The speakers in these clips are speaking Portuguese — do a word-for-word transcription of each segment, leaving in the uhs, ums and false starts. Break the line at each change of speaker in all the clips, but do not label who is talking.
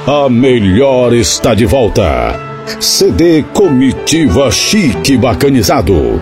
a melhor está de volta. C D Comitiva Chique Bacanizado.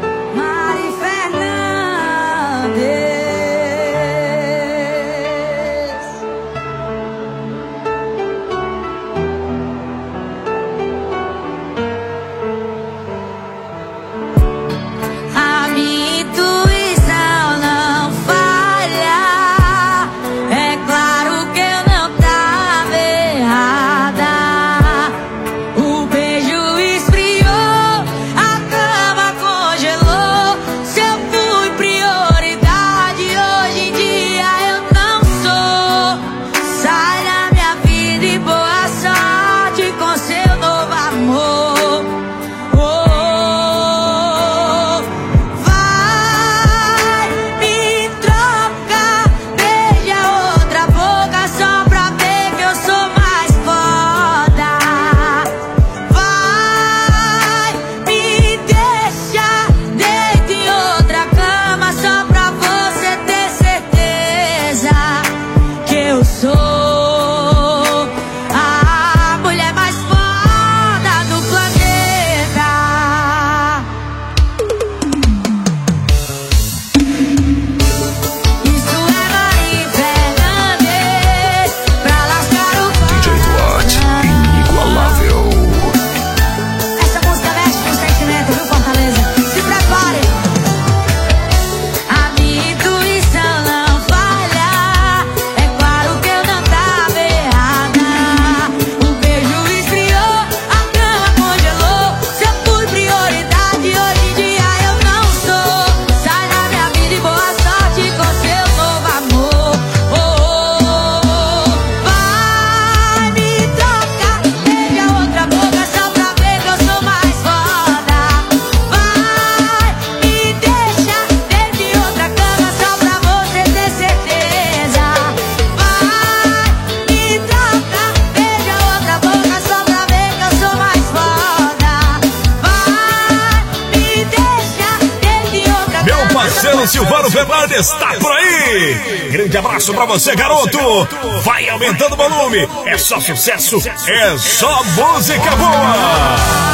Silvano Fernandes está por aí. Grande abraço pra você, garoto. Vai aumentando o volume. É só sucesso, é só música boa.